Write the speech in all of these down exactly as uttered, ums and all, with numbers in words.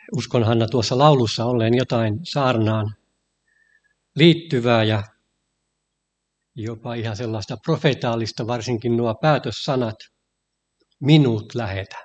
uskon Hanna tuossa laulussa olleen jotain saarnaan liittyvää ja jopa ihan sellaista profetaalista, varsinkin nuo päätössanat, minut lähetä.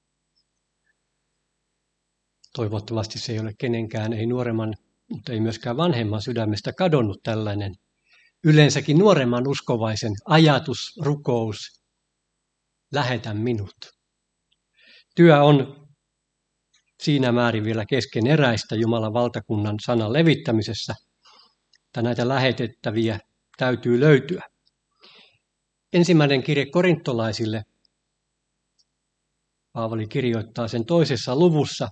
Toivottavasti se ei ole kenenkään, ei nuoremman, mutta ei myöskään vanhemman sydämestä kadonnut tällainen yleensäkin nuoremman uskovaisen ajatus, rukous, lähetä minut. Työ on siinä määrin vielä keskeneräistä Jumalan valtakunnan sanan levittämisessä, että näitä lähetettäviä täytyy löytyä. Ensimmäinen kirje korintolaisille, Paavali kirjoittaa sen toisessa luvussa,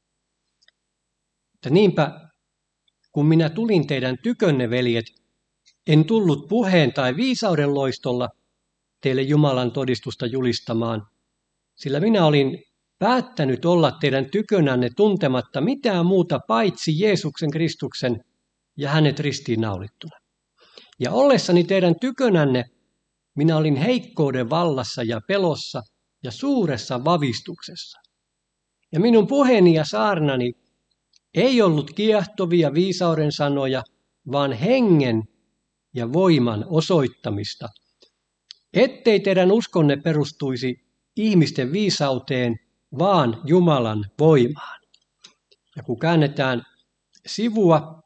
että niinpä kun minä tulin teidän tykönne, veljet, en tullut puheen tai viisauden loistolla teille Jumalan todistusta julistamaan, sillä minä olin päättänyt olla teidän tykönänne tuntematta mitään muuta paitsi Jeesuksen Kristuksen ja hänet ristiinnaulittuna. Ja ollessani teidän tykönänne minä olin heikkouden vallassa ja pelossa ja suuressa vavistuksessa. Ja minun puheeni ja saarnani ei ollut kiehtovia viisauden sanoja, vaan hengen ja voiman osoittamista, ettei teidän uskonne perustuisi ihmisten viisauteen, vaan Jumalan voimaan. Ja kun käännetään sivua,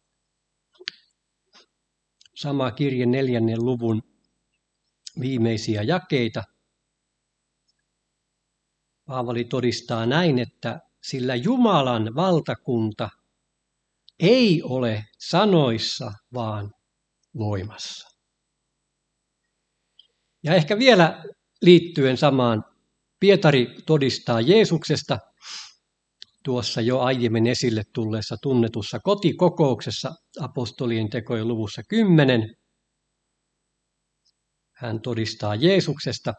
sama kirje neljännen luvun viimeisiä jakeita, Paavali todistaa näin, että sillä Jumalan valtakunta ei ole sanoissa, vaan voimassa. Ja ehkä vielä liittyen samaan, Pietari todistaa Jeesuksesta tuossa jo aiemmin esille tulleessa tunnetussa kotikokouksessa apostolien tekojen luvussa kymmenen. Hän todistaa Jeesuksesta.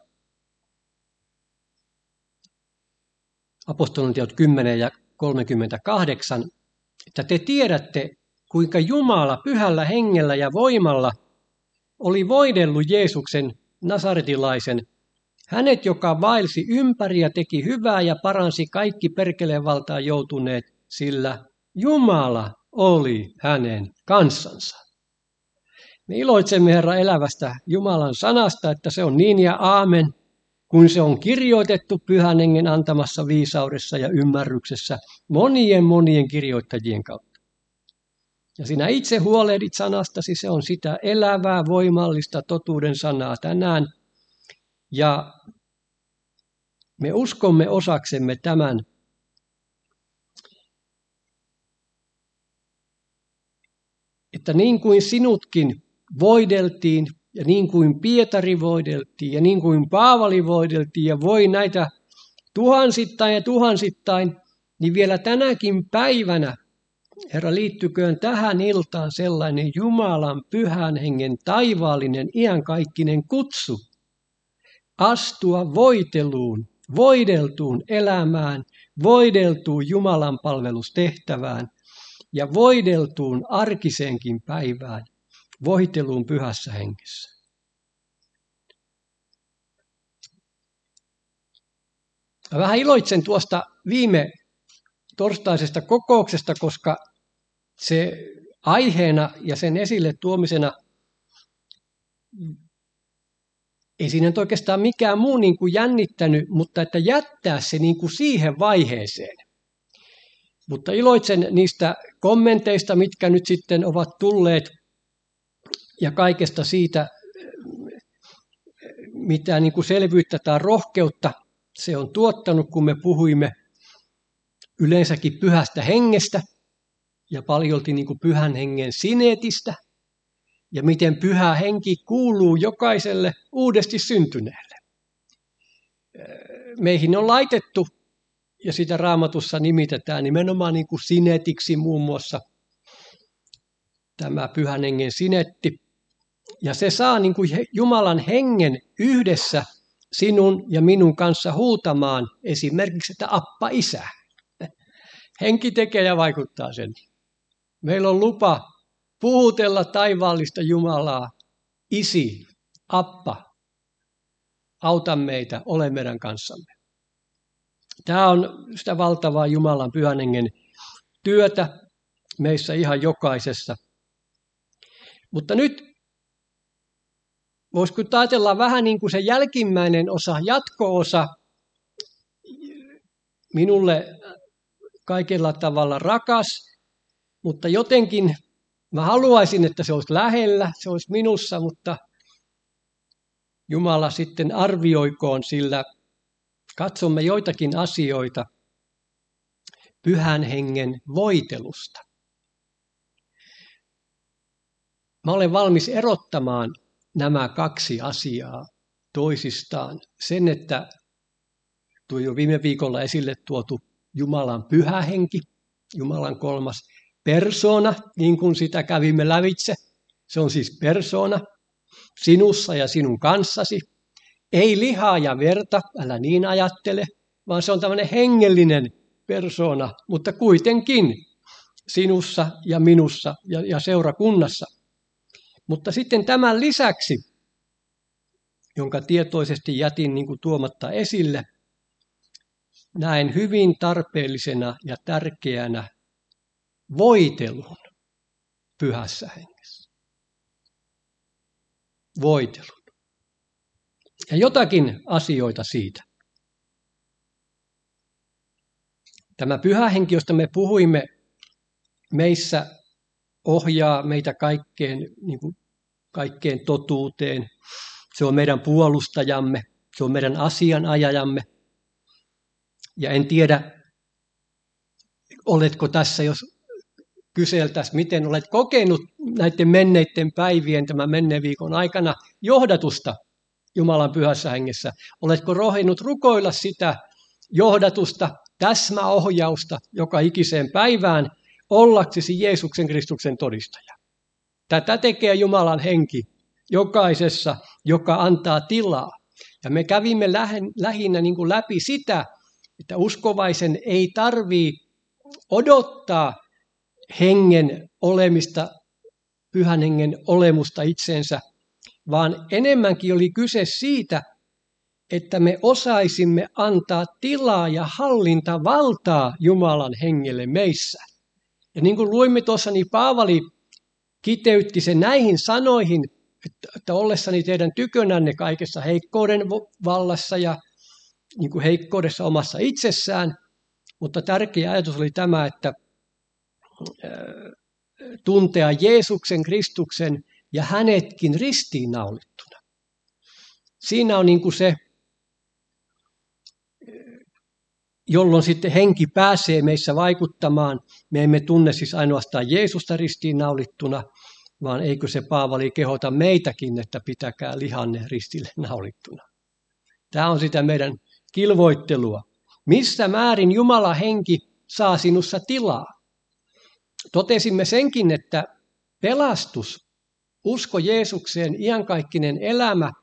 Apostolien teot kymmenen ja kolmekymmentäkahdeksan, että te tiedätte, kuinka Jumala pyhällä hengellä ja voimalla oli voidellut Jeesuksen nasaretilaisen, hänet, joka vaelsi ympäri ja teki hyvää ja paransi kaikki perkeleen valtaan joutuneet, sillä Jumala oli hänen kanssansa. Me iloitsemme, Herra, elävästä Jumalan sanasta, että se on niin ja aamen, kun se on kirjoitettu Pyhän Hengen antamassa viisaudessa ja ymmärryksessä monien monien kirjoittajien kautta. Ja sinä itse huolehdit sanastasi, se on sitä elävää, voimallista totuuden sanaa tänään. Ja me uskomme osaksemme tämän, että niin kuin sinutkin voideltiin, ja niin kuin Pietari voideltiin, ja niin kuin Paavali voideltiin, ja voi näitä tuhansittain ja tuhansittain, niin vielä tänäkin päivänä, Herra, liittyköön tähän iltaan sellainen Jumalan pyhän hengen taivaallinen iankaikkinen kutsu, astua voiteluun, voideltuun elämään, voideltuun Jumalan palvelustehtävään ja voideltuun arkiseenkin päivään, voiteluun pyhässä hengessä. Mä vähän iloitsen tuosta viime torstaisesta kokouksesta, koska se aiheena ja sen esille tuomisena ei siinä nyt oikeastaan mikään muu niin kuin jännittänyt, mutta että jättää se niin kuin siihen vaiheeseen. Mutta iloitsen niistä kommenteista, mitkä nyt sitten ovat tulleet ja kaikesta siitä, mitä niin kuin selvyyttä tai rohkeutta se on tuottanut, kun me puhuimme yleensäkin pyhästä hengestä ja paljolti niin kuin pyhän hengen sineetistä ja miten pyhä henki kuuluu jokaiselle uudesti syntyneelle. Meihin on laitettu, ja sitä Raamatussa nimitetään nimenomaan niin kuin sineetiksi muun muassa tämä pyhän hengen sinetti. Ja se saa niin kuin Jumalan hengen yhdessä sinun ja minun kanssa huutamaan esimerkiksi, että Appa Isä. Henki tekee ja vaikuttaa sen. Meillä on lupa puhutella taivaallista Jumalaa. Isi, Appa, auta meitä, ole meidän kanssamme. Tämä on sitä valtavaa Jumalan pyhän hengen työtä meissä ihan jokaisessa. Mutta nyt voisiko ajatella vähän niin kuin se jälkimmäinen osa, jatko-osa, minulle kaikella tavalla rakas, mutta jotenkin mä haluaisin, että se olisi lähellä, se olisi minussa, mutta Jumala sitten arvioikoon, sillä katsomme joitakin asioita Pyhän Hengen voitelusta. Mä olen valmis erottamaan nämä kaksi asiaa toisistaan. Sen, että tuo jo viime viikolla esille tuotu Jumalan Pyhä Henki, Jumalan kolmas persoona, niin kuin sitä kävimme lävitse. Se on siis persoona sinussa ja sinun kanssasi. Ei lihaa ja verta, älä niin ajattele, vaan se on tämmöinen hengellinen persoona, mutta kuitenkin sinussa ja minussa ja, ja seurakunnassa. Mutta sitten tämän lisäksi, jonka tietoisesti jätin niin kuin tuomatta esille, näen hyvin tarpeellisena ja tärkeänä voitelun Pyhässä Hengessä. Voitelun. Ja jotakin asioita siitä. Tämä Pyhä Henki, josta me puhuimme, meissä ohjaa meitä kaikkeen, niin kuin kaikkeen totuuteen. Se on meidän puolustajamme, se on meidän asianajajamme. Ja en tiedä, oletko tässä, jos kyseltäisiin, miten olet kokenut näiden menneiden päivien, tämän menneen viikon aikana johdatusta Jumalan Pyhässä Hengessä. Oletko rohjennut rukoilla sitä johdatusta, täsmäohjausta joka ikiseen päivään, ollaksesi Jeesuksen Kristuksen todistaja. Tätä tekee Jumalan Henki jokaisessa, joka antaa tilaa. Ja me kävimme lähinnä niin kuin läpi sitä, että uskovaisen ei tarvitse odottaa hengen olemista, Pyhän Hengen olemusta itseensä, vaan enemmänkin oli kyse siitä, että me osaisimme antaa tilaa ja hallintavaltaa Jumalan Hengelle meissä. Ja niin kuin luimme tuossa, niin Paavali kiteytti sen näihin sanoihin, että ollessani teidän tykönänne kaikessa heikkouden vallassa ja niin kuin heikkoudessa omassa itsessään, mutta tärkeä ajatus oli tämä, että tuntea Jeesuksen Kristuksen ja hänetkin ristiinnaulittuna. Siinä on niin kuin se, jolloin sitten henki pääsee meissä vaikuttamaan. Me emme tunne siis ainoastaan Jeesusta ristiinnaulittuna, vaan eikö se Paavali kehota meitäkin, että pitäkää lihanne ristille naulittuna. Tämä on sitä meidän kilvoittelua. Missä määrin Jumala henki saa sinussa tilaa? Totesimme senkin, että pelastus, usko Jeesukseen, iankaikkinen elämä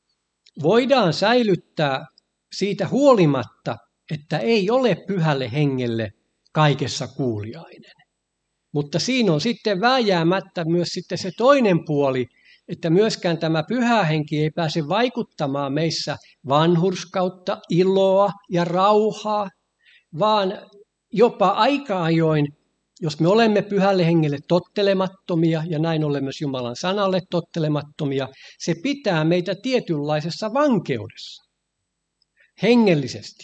voidaan säilyttää siitä huolimatta, että ei ole Pyhälle Hengelle kaikessa kuuliainen. Mutta siinä on sitten vääjäämättä myös sitten se toinen puoli, että myöskään tämä Pyhä Henki ei pääse vaikuttamaan meissä vanhurskautta, iloa ja rauhaa, vaan jopa aika ajoin, jos me olemme Pyhälle Hengelle tottelemattomia ja näin olemme myös Jumalan sanalle tottelemattomia, se pitää meitä tietynlaisessa vankeudessa, hengellisesti.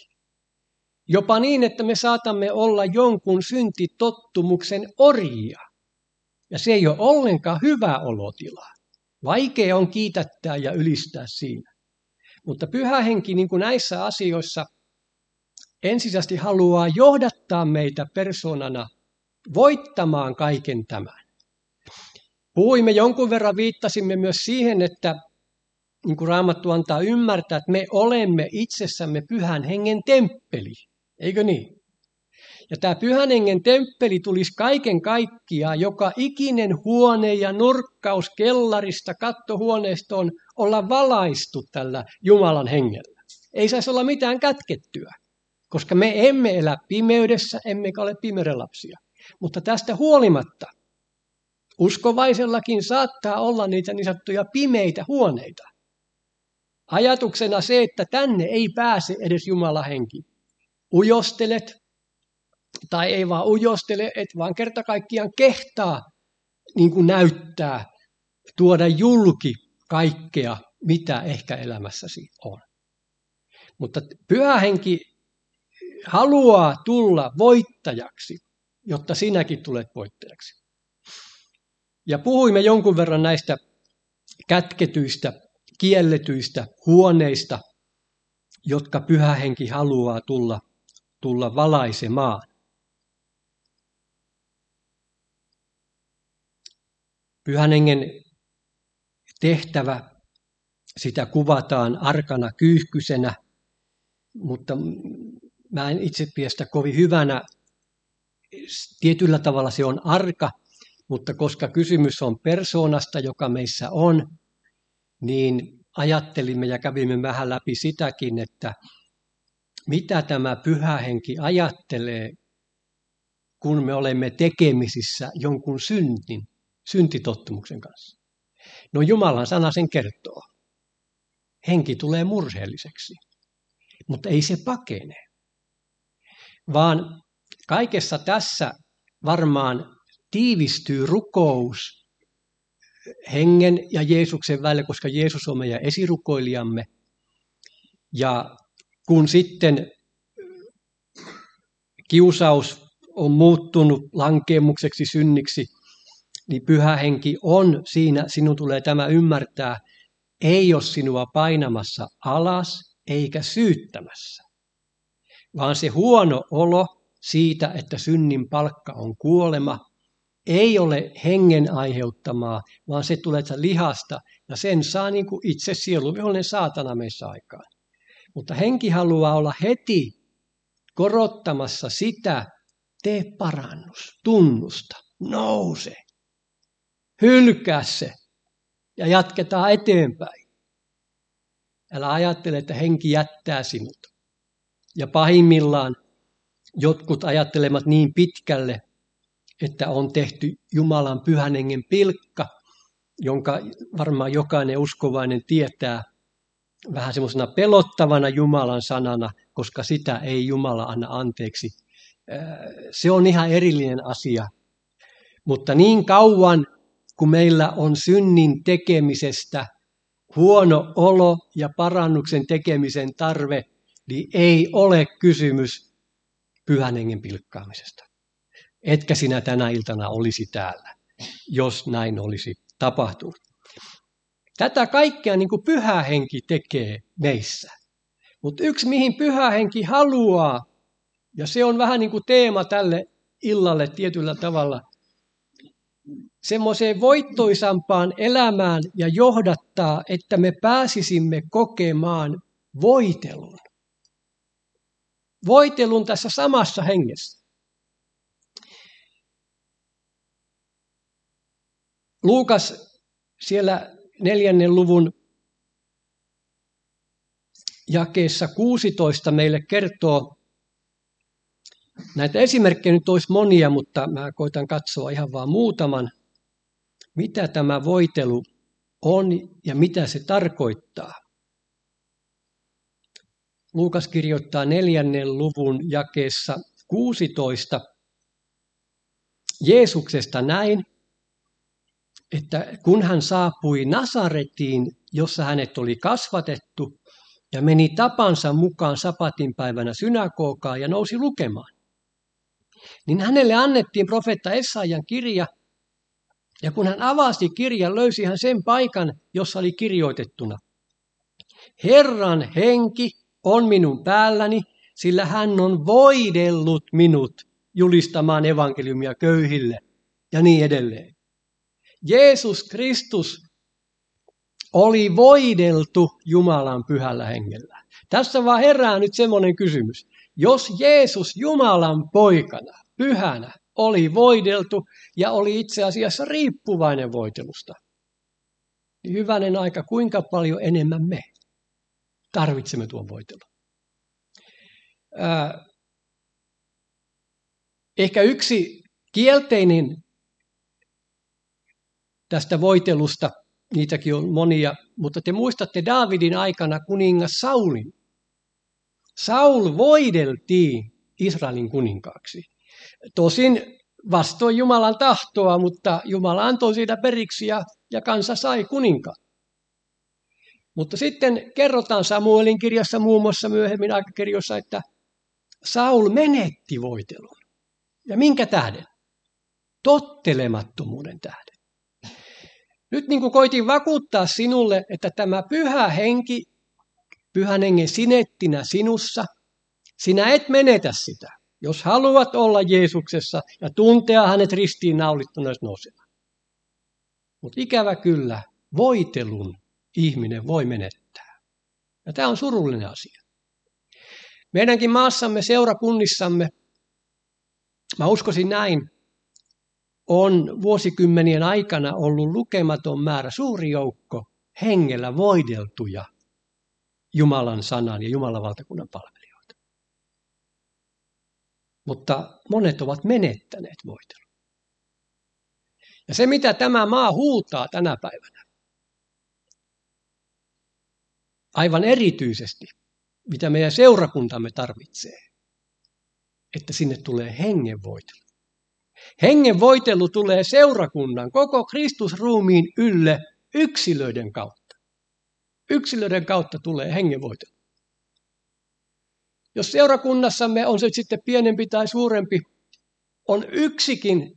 Jopa niin, että me saatamme olla jonkun syntitottumuksen orjia. Ja se ei ole ollenkaan hyvä olotila. Vaikea on kiitättää ja ylistää siinä. Mutta Pyhä Henki niin kuin näissä asioissa ensisijaisesti haluaa johdattaa meitä persoonana voittamaan kaiken tämän. Puhuimme jonkun verran, viittasimme myös siihen, että niin kuin Raamattu antaa ymmärtää, että me olemme itsessämme Pyhän Hengen temppeli. Eikö niin? Ja tämä Pyhän Hengen temppeli tulisi kaiken kaikkiaan, joka ikinen huone ja nurkkaus kellarista kattohuoneistoon olla valaistu tällä Jumalan Hengellä. Ei saisi olla mitään kätkettyä, koska me emme elä pimeydessä, emmekä ole pimeyden lapsia. Mutta tästä huolimatta uskovaisellakin saattaa olla niitä niin sanottuja pimeitä huoneita. Ajatuksena se, että tänne ei pääse edes Jumalan henki. Ujostelet, tai ei vaan ujostele, et vaan kerta kaikkiaan kehtaa niin kuin näyttää, tuoda julki kaikkea, mitä ehkä elämässäsi on. Mutta Pyhä Henki haluaa tulla voittajaksi, jotta sinäkin tulet voittajaksi. Ja puhuimme jonkun verran näistä kätketyistä, kielletyistä huoneista, jotka Pyhä Henki haluaa tulla, tulla valaisemaan. Pyhän Hengen tehtävä, sitä kuvataan arkana kyyhkysenä, mutta mä en itse pidä sitä kovin hyvänä. Tietyllä tavalla se on arka, mutta koska kysymys on persoonasta, joka meissä on, niin ajattelimme ja kävimme vähän läpi sitäkin, että mitä tämä Pyhä Henki ajattelee, kun me olemme tekemisissä jonkun syntin, syntitottumuksen kanssa. No Jumalan sana sen kertoo. Henki tulee murheelliseksi, mutta ei se pakene, vaan kaikessa tässä varmaan tiivistyy rukous hengen ja Jeesuksen välillä, koska Jeesus on meidän esirukoilijamme. Ja kun sitten kiusaus on muuttunut lankeemukseksi, synniksi, niin Pyhä Henki on siinä, sinun tulee tämä ymmärtää, ei ole sinua painamassa alas eikä syyttämässä, vaan se huono olo siitä, että synnin palkka on kuolema, ei ole hengen aiheuttamaa, vaan se tulee lihasta ja sen saa niin kuin itse sieluvihollinen saatana meissä aikaan. Mutta henki haluaa olla heti korottamassa sitä, tee parannus, tunnusta, nouse, hylkää se ja jatketaan eteenpäin. Älä ajattele, että henki jättää sinut. Ja pahimmillaan jotkut ajattelemat niin pitkälle, että on tehty Jumalan Pyhän Hengen pilkka, jonka varmaan jokainen uskovainen tietää vähän semmoisena pelottavana Jumalan sanana, koska sitä ei Jumala anna anteeksi. Se on ihan erillinen asia. Mutta niin kauan, kun meillä on synnin tekemisestä huono olo ja parannuksen tekemisen tarve, niin ei ole kysymys Pyhän Hengen pilkkaamisesta. Etkä sinä tänä iltana olisi täällä, jos näin olisi tapahtunut. Tätä kaikkea niin kuin Pyhä Henki tekee meissä. Mutta yksi, mihin Pyhä Henki haluaa, ja se on vähän niin kuin teema tälle illalle tietyllä tavalla, semmoiseen voittoisampaan elämään ja johdattaa, että me pääsisimme kokemaan voitelun. Voitelun tässä samassa hengessä. Luukas siellä neljännen luvun jakeessa kuusitoista meille kertoo, näitä esimerkkejä nyt olisi monia, mutta mä koitan katsoa ihan vaan muutaman, mitä tämä voitelu on ja mitä se tarkoittaa. Luukas kirjoittaa neljännen luvun jakeessa kuusitoista Jeesuksesta näin, että kun hän saapui Nasaretiin, jossa hänet oli kasvatettu, ja meni tapansa mukaan sapatinpäivänä synagogaan ja nousi lukemaan, niin hänelle annettiin profeetta Esaian kirja, ja kun hän avasi kirjan, löysi hän sen paikan, jossa oli kirjoitettuna. Herran henki on minun päälläni, sillä hän on voidellut minut julistamaan evankeliumia köyhille ja niin edelleen. Jeesus Kristus oli voideltu Jumalan Pyhällä Hengellä. Tässä vaan herää nyt semmoinen kysymys. Jos Jeesus Jumalan poikana, pyhänä, oli voideltu ja oli itse asiassa riippuvainen voitelusta, niin hyvänen aika, kuinka paljon enemmän me tarvitsemme tuon voitelun. Äh, ehkä yksi kielteinen tästä voitelusta, niitäkin on monia, mutta te muistatte Daavidin aikana kuningas Saulin. Saul voideltiin Israelin kuninkaaksi. Tosin vastoin Jumalan tahtoa, mutta Jumala antoi siitä periksi ja, ja kansa sai kuninkaan. Mutta sitten kerrotaan Samuelin kirjassa muun muassa myöhemmin aikakirjoissa, että Saul menetti voitelun. Ja minkä tähden? Tottelemattomuuden tähden. Nyt niin kuin koitin vakuuttaa sinulle, että tämä pyhä henki, pyhän hengen sinettinä sinussa, sinä et menetä sitä, jos haluat olla Jeesuksessa ja tuntea hänet ristiin naulittuneen nousevana. Mutta ikävä kyllä, voitelun ihminen voi menettää. Ja tämä on surullinen asia. Meidänkin maassamme, seurakunnissamme, mä uskoisin näin, on vuosikymmenien aikana ollut lukematon määrä, suuri joukko hengellä voideltuja Jumalan sanan ja Jumalan valtakunnan palvelijoita. Mutta monet ovat menettäneet voitelun. Ja se, mitä tämä maa huutaa tänä päivänä, aivan erityisesti, mitä meidän seurakuntamme tarvitsee, että sinne tulee hengenvoitelu. Hengenvoitelu tulee seurakunnan, koko Kristusruumiin ylle yksilöiden kautta. Yksilöiden kautta tulee hengenvoitelu. Jos seurakunnassamme on se sitten pienempi tai suurempi, on yksikin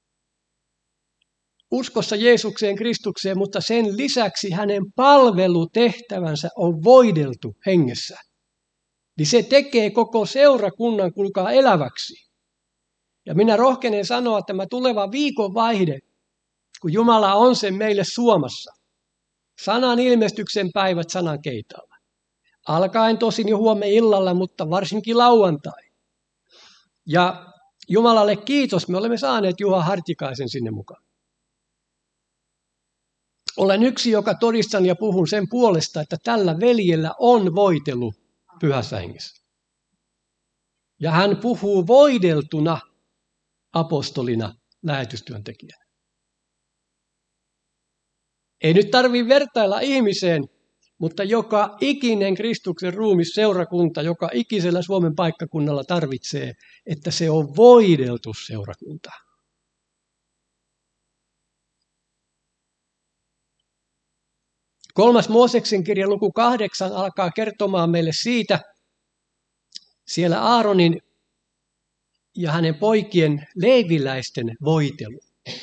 uskossa Jeesukseen, Kristukseen, mutta sen lisäksi hänen palvelutehtävänsä on voideltu hengessä. Niin se tekee koko seurakunnan, kuulkaa, eläväksi. Ja minä rohkenen sanoa, että tämä tuleva viikon vaihde, kun Jumala on sen meille suomassa, sanan ilmestyksen päivät sanan keitaalla. Alkaen tosin jo huomenna illalla, mutta varsinkin lauantai. Ja Jumalalle kiitos, me olemme saaneet Juha Hartikaisen sinne mukaan. Olen yksi, joka todistan ja puhun sen puolesta, että tällä veljellä on voitelu pyhässä hengessä. Ja hän puhuu voideltuna apostolina, lähetystyöntekijänä. Ei nyt tarvitse vertailla ihmiseen, mutta joka ikinen Kristuksen ruumis seurakunta, joka ikisellä Suomen paikkakunnalla tarvitsee, että se on voideltu seurakunta. Kolmas Mooseksen kirja luku kahdeksan alkaa kertomaan meille siitä, siellä Aaronin ja hänen poikien leeviläisten voitelu.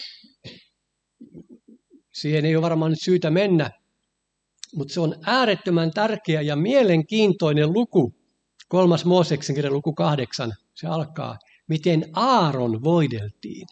Siihen ei ole varmaan nyt syytä mennä, mutta se on äärettömän tärkeä ja mielenkiintoinen luku. Kolmas Mooseksen kirja luku kahdeksan, se alkaa, miten Aaron voideltiin.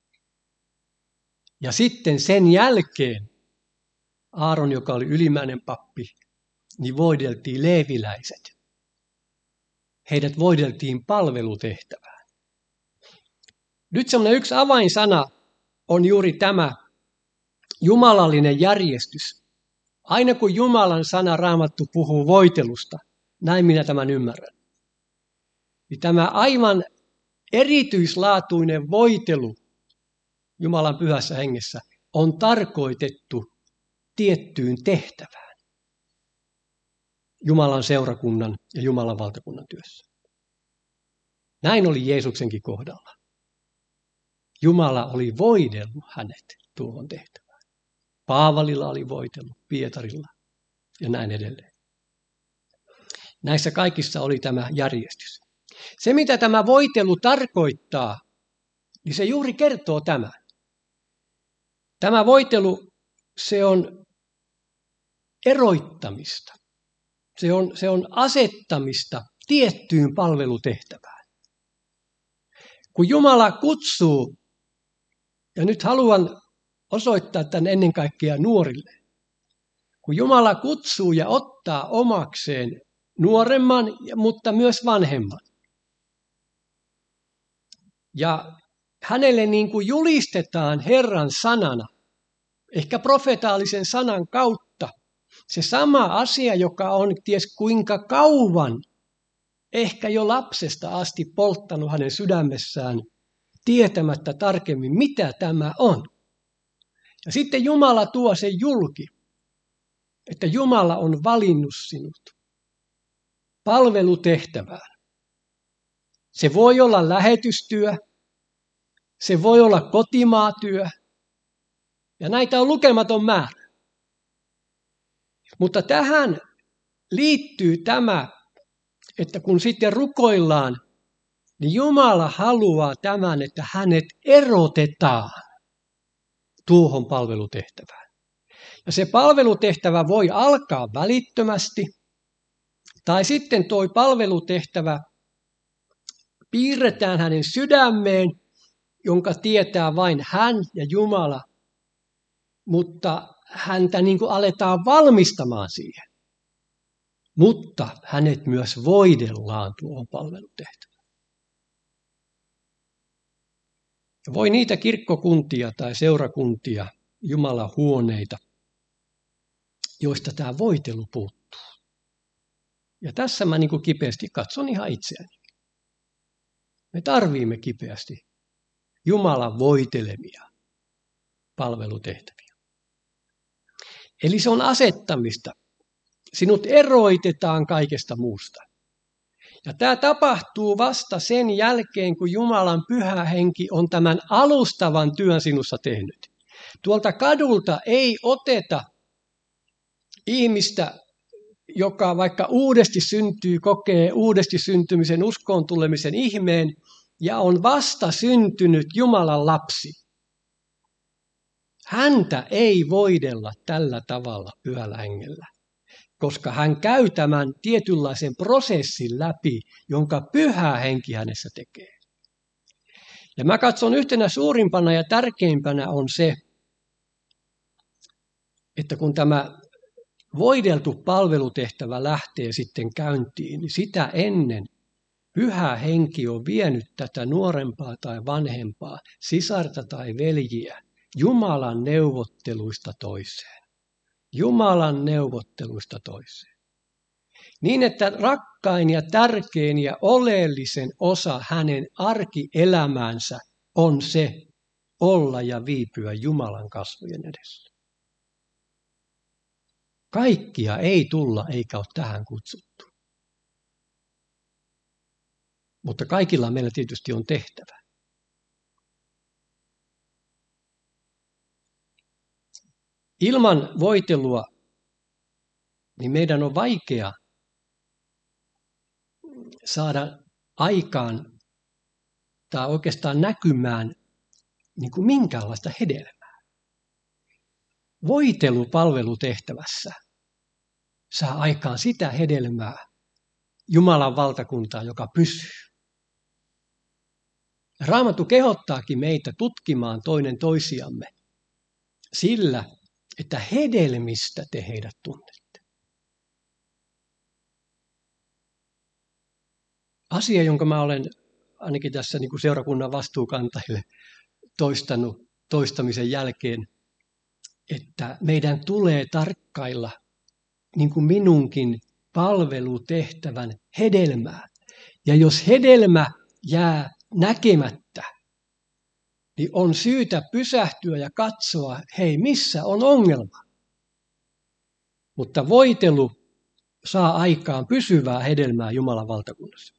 Ja sitten sen jälkeen Aaron, joka oli ylimmäinen pappi, niin voideltiin leeviläiset. Heidät voideltiin palvelutehtävään. Nyt semmoinen yksi avainsana on juuri tämä jumalallinen järjestys. Aina kun Jumalan sana Raamattu puhuu voitelusta, näin minä tämän ymmärrän. Niin tämä aivan erityislaatuinen voitelu Jumalan pyhässä hengessä on tarkoitettu tiettyyn tehtävään Jumalan seurakunnan ja Jumalan valtakunnan työssä. Näin oli Jeesuksenkin kohdalla. Jumala oli voidellut hänet tuohon tehtävään. Paavalilla oli voitellut, Pietarilla ja näin edelleen. Näissä kaikissa oli tämä järjestys. Se, mitä tämä voitelu tarkoittaa, niin se juuri kertoo tämän. Tämä voitelu, se on eroittamista. Se on, se on asettamista tiettyyn palvelutehtävään. Kun Jumala kutsuu, ja nyt haluan osoittaa tämän ennen kaikkea nuorille. Kun Jumala kutsuu ja ottaa omakseen nuoremman, mutta myös vanhemman. Ja hänelle niin kuin julistetaan Herran sanana, ehkä profetaalisen sanan kautta, se sama asia, joka on ties kuinka kauan, ehkä jo lapsesta asti polttanut hänen sydämessään, tietämättä tarkemmin, mitä tämä on. Ja sitten Jumala tuo sen julki, että Jumala on valinnut sinut palvelutehtävään. Se voi olla lähetystyö, Se voi olla kotimaatyö. Ja näitä on lukematon määrä. Mutta tähän liittyy tämä, että kun sitten rukoillaan, niin Jumala haluaa tämän, että hänet erotetaan tuohon palvelutehtävään. Ja se palvelutehtävä voi alkaa välittömästi, tai sitten tuo palvelutehtävä piirretään hänen sydämeen, jonka tietää vain hän ja Jumala, mutta häntä niin kuin aletaan valmistamaan siihen. Mutta hänet myös voidellaan tuohon palvelutehtävään. Voi niitä kirkkokuntia tai seurakuntia, Jumalan huoneita, joista tämä voitelu puuttuu. Ja tässä mä niin kuin kipeästi katson ihan itseäni. Me tarviimme kipeästi Jumalan voitelemia palvelutehtäviä. Eli se on asettamista. Sinut eroitetaan kaikesta muusta. Ja tämä tapahtuu vasta sen jälkeen, kun Jumalan pyhä henki on tämän alustavan työn sinussa tehnyt. Tuolta kadulta ei oteta ihmistä, joka vaikka uudesti syntyy, kokee uudesti syntymisen, uskoon tulemisen ihmeen ja on vasta syntynyt Jumalan lapsi. Häntä ei voidella tällä tavalla pyhällä hengellä, koska hän käy tämän tietynlaisen prosessin läpi, jonka pyhä henki hänessä tekee. Ja mä katson yhtenä suurimpana ja tärkeimpänä on se, että kun tämä voideltu palvelutehtävä lähtee sitten käyntiin, niin sitä ennen pyhä henki on vienyt tätä nuorempaa tai vanhempaa, sisarta tai veljiä, Jumalan neuvotteluista toiseen. Jumalan neuvotteluista toiseen. Niin, että rakkain ja tärkein ja oleellisen osa hänen arkielämäänsä on se olla ja viipyä Jumalan kasvojen edessä. Kaikkia ei tulla eikä ole tähän kutsuttu. Mutta kaikilla meillä tietysti on tehtävä. Ilman voitelua niin meidän on vaikea saada aikaan tai oikeastaan näkymään niin kuin minkäänlaista hedelmää. Voitelu palvelutehtävässä saa aikaan sitä hedelmää, Jumalan valtakuntaa, joka pysyy. Raamattu kehottaakin meitä tutkimaan toinen toisiamme sillä, että hedelmistä te heidät tunnette. Asia, jonka mä olen ainakin tässä niin kuin seurakunnan vastuukantajille toistanut toistamisen jälkeen, että meidän tulee tarkkailla niin kuin minunkin palvelutehtävän hedelmää. Ja jos hedelmä jää näkemättä, niin on syytä pysähtyä ja katsoa, hei, missä on ongelma. Mutta voitelu saa aikaan pysyvää hedelmää Jumalan valtakunnassa.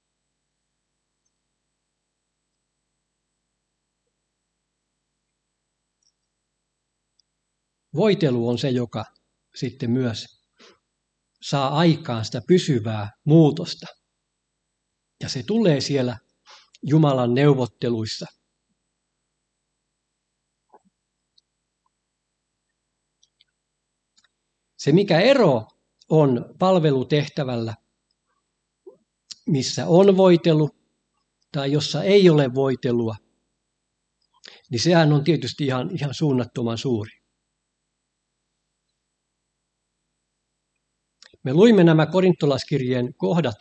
Voitelu on se, joka sitten myös saa aikaan sitä pysyvää muutosta. Ja se tulee siellä Jumalan neuvotteluissa. Se, mikä ero on palvelutehtävällä, missä on voitelu tai jossa ei ole voitelua, niin sehän on tietysti ihan, ihan suunnattoman suuri. Me luimme nämä korintolaiskirjeen kohdat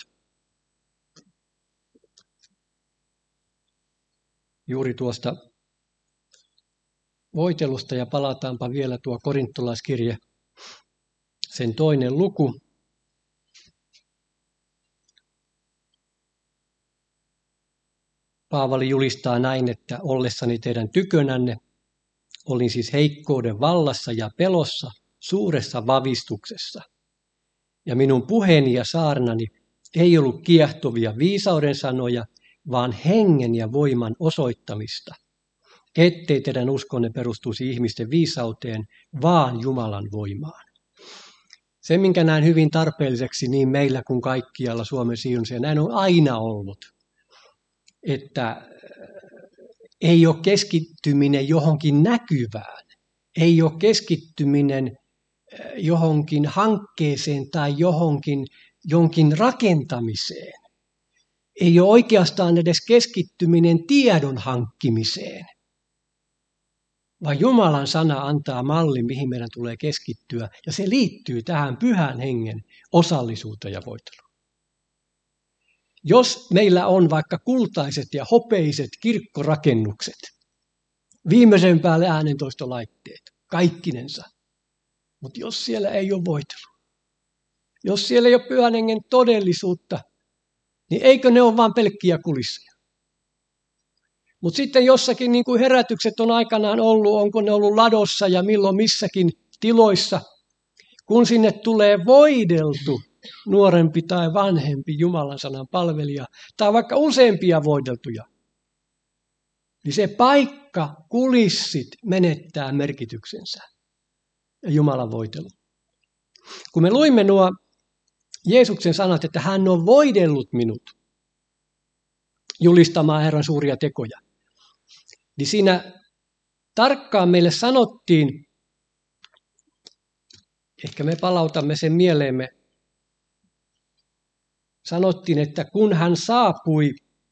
juuri tuosta voitelusta ja palataanpa vielä tuo korintolaiskirje, sen toinen luku. Paavali julistaa näin, että ollessani teidän tykönänne olin siis heikkouden vallassa ja pelossa, suuressa vavistuksessa. Ja minun puheeni ja saarnani ei ollut kiehtovia viisauden sanoja, vaan hengen ja voiman osoittamista, ettei teidän uskonne perustuisi ihmisten viisauteen, vaan Jumalan voimaan. Se, minkä näen hyvin tarpeelliseksi niin meillä kuin kaikkialla Suomen siunnassa, ja näin on aina ollut, että ei ole keskittyminen johonkin näkyvään, ei ole keskittyminen johonkin hankkeeseen tai johonkin jonkin rakentamiseen. Ei ole oikeastaan edes keskittyminen tiedon hankkimiseen, vaan Jumalan sana antaa mallin, mihin meidän tulee keskittyä, ja se liittyy tähän pyhän hengen osallisuuteen ja voiteluun. Jos meillä on vaikka kultaiset ja hopeiset kirkkorakennukset, viimeisen päälle äänentoistolaitteet, kaikkinensa, mutta jos siellä ei ole voitelua, jos siellä ei ole pyhän hengen todellisuutta, niin eikö ne ole vain pelkkiä kulisseja? Mutta sitten jossakin, niin kuin herätykset on aikanaan ollut, onko ne ollut ladossa ja milloin missäkin tiloissa, kun sinne tulee voideltu nuorempi tai vanhempi Jumalan sanan palvelija, tai vaikka useampia voideltuja, niin se paikka, kulissit menettää merkityksensä ja Jumalan voitelu. Kun me luimme nuo Jeesuksen sanat, että hän on voidellut minut julistamaan Herran suuria tekoja, niin siinä tarkkaan meille sanottiin, ehkä me palautamme sen mieleemme, sanottiin, että kun hän saapui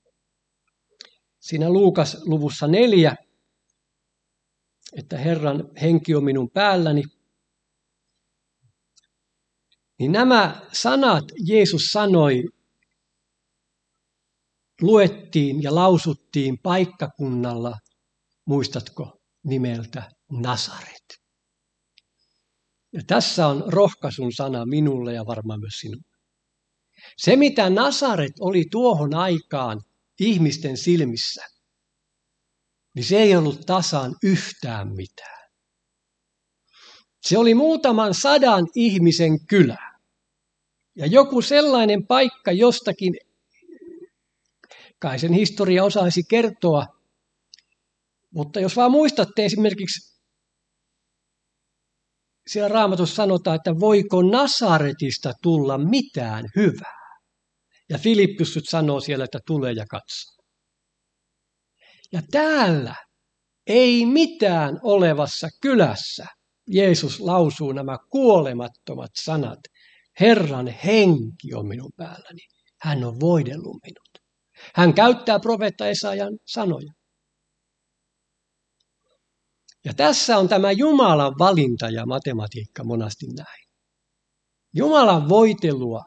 siinä Luukas luvussa neljä, että Herran henki on minun päälläni, niin nämä sanat Jeesus sanoi, luettiin ja lausuttiin paikkakunnalla, muistatko, nimeltä Nasaret. Ja tässä on rohkaisun sana minulle ja varmaan myös sinulle. Se, mitä Nasaret oli tuohon aikaan ihmisten silmissä, niin se ei ollut tasan yhtään mitään. Se oli muutaman sadan ihmisen kylä. Ja joku sellainen paikka jostakin, kai sen historia osaisi kertoa, mutta jos vaan muistatte esimerkiksi, siellä Raamatussa sanotaan, että voiko Nasaretista tulla mitään hyvää. Ja Filippus sanoo siellä, että tulee ja katsoo. Ja täällä ei mitään olevassa kylässä Jeesus lausuu nämä kuolemattomat sanat. Herran henki on minun päälläni. Hän on voidellut minut. Hän käyttää profeetta Esajan sanoja. Ja tässä on tämä Jumalan valinta ja matematiikka monasti näin. Jumalan voitelua